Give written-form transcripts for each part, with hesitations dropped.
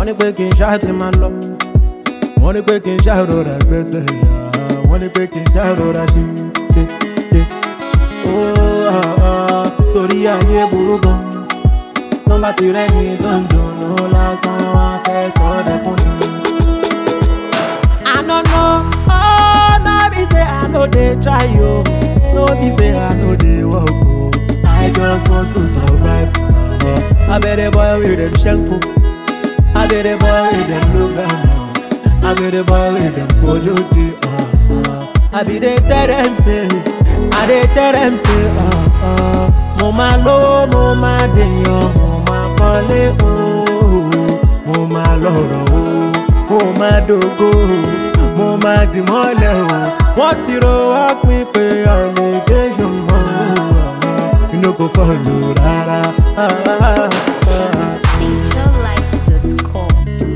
wọ́n ní pé kí n ṣáà ti máa lọ. Wọ́n ní pé kí n ṣáà rọra gbẹ́sẹ̀ yá. Wọ́n ní pé kí n ṣáà rọra dé. Torí ayé burú gan. Tó bá ti rẹ́ni tó ń dùnnú lásán, wọ́n á fẹ́ sọ ọ́ dẹkùn ni. I no know, oh, no be say I no dey try yo. No be say I no dey work oh. I just want to survive. I be the boy with them shanko. I be the boy with them look down. I be the boy with them fojoti. I be the tell them say, I dey tell them say, mo ma lo, mo ma deyan, mo ma kọ́lé oh, mo ma lọ́rọ̀ oh, mo ma dogo, mo ma di mọ́lẹ̀ o. Wọ́n ti ro wá pín pé allegation mọ́ o. You no go follow rárá. Naturelight.com.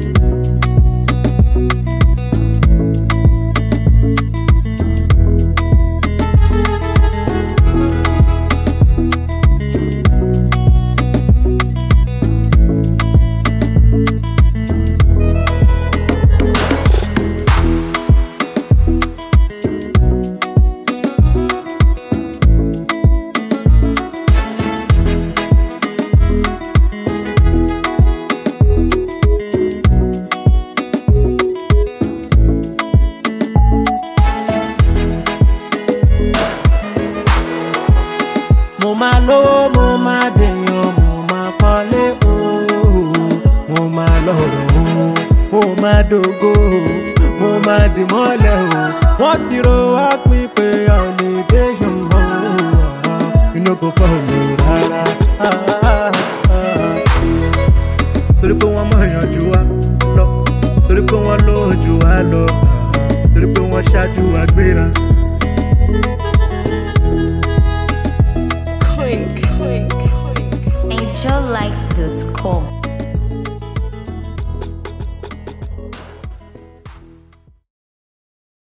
Mo ma lo, mo ma deyan, mo ma kọ́lé oh, mo ma lọ́rọ̀ oh, mo ma dogo, mo ma di mọ́lẹ̀ o. Wọ́n ti ro wá pín pé allegation mọ́ o. You no go follow rárá. Torí pé wọ́n mọ̀ yàn jù wá lọ, torí pé wọ́n lówó jù wá lọ, torí pé wọ́n ṣáájú wa gbéra. Naturelight.com.